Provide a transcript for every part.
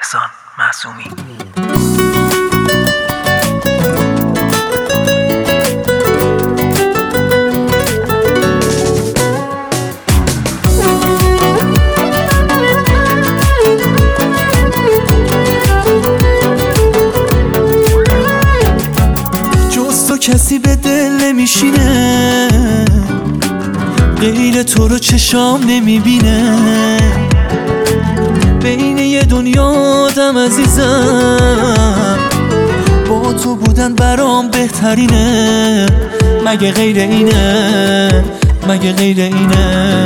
احسان معصومی. جز تو کسی به دل نمیشینه، غیر تو رو چشام نمیبینه. بین یه دنیا آدم عزیزم، با تو بودن برام بهترینه. مگه غیر اینه؟ مگه غیر اینه؟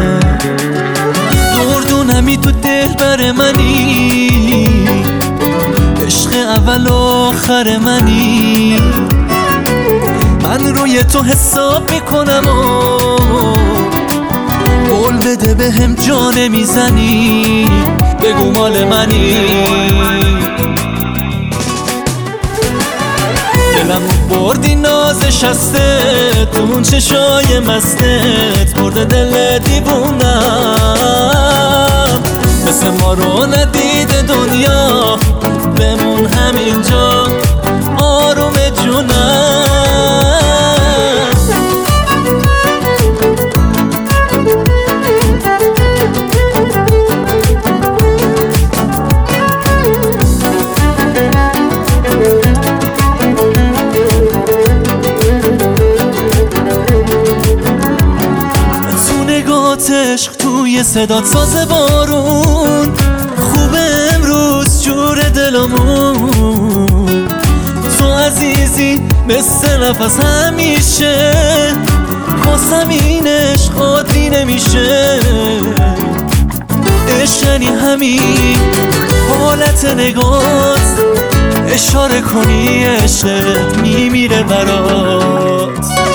گردونمی تو دل بر منی، عشق اول و آخر منی. من روی تو حساب میکنم و قول بده به هم جا نمیزنی، بگو مال منی. دلمو بردی نازش هستت، اون چشای مستت برده دل دیوونم. مثل ما رو ندیده دنیا، بمون همینجا آروم جونم. عشق توی صدات ساز بارون، خوبه امروز جور دلمون. تو عزیزی مثل نفس همیشه، واسم این عشق عادی نمیشه. عشق یعنی همین حالت نگات، اشاره کنی عشقت میمیره برات.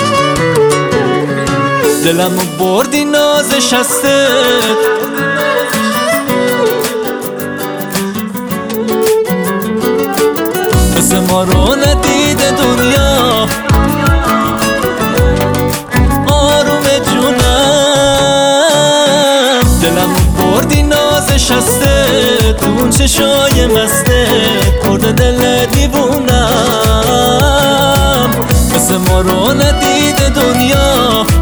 دلمو بردی نازش هستت، مثل ما رو ندیده دنیا آروم جونم. دلمو بردی نازش هستت، اون چشای مستت برده دل دیوونم. مثل ما رو ندیده دنیا